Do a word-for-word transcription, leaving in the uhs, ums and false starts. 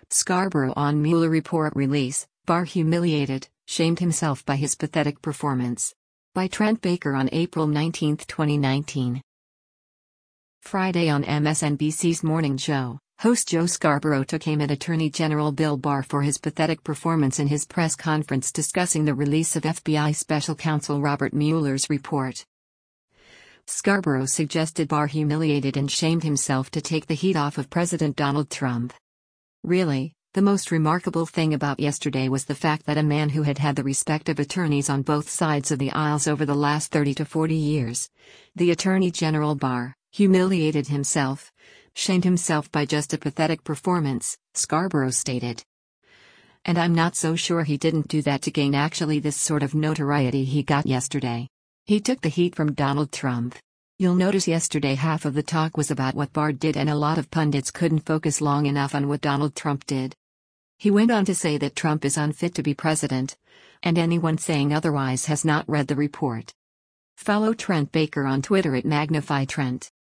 Scarborough on Mueller report release, Barr humiliated, shamed himself by his pathetic performance. By Trent Baker on April nineteenth, twenty nineteen. Friday on M S N B C's Morning Joe, host Joe Scarborough took aim at Attorney General Bill Barr for his pathetic performance in his press conference discussing the release of F B I Special Counsel Robert Mueller's report. Scarborough suggested Barr humiliated and shamed himself to take the heat off of President Donald Trump. Really, the most remarkable thing about yesterday was the fact that a man who had had the respect of attorneys on both sides of the aisles over the last thirty to forty years, the Attorney General Barr, humiliated himself, shamed himself by just a pathetic performance, Scarborough stated. And I'm not so sure he didn't do that to gain actually this sort of notoriety he got yesterday. He took the heat from Donald Trump. You'll notice yesterday half of the talk was about what Barr did and a lot of pundits couldn't focus long enough on what Donald Trump did. He went on to say that Trump is unfit to be president, and anyone saying otherwise has not read the report. Follow Trent Baker on Twitter at Magnify Trent.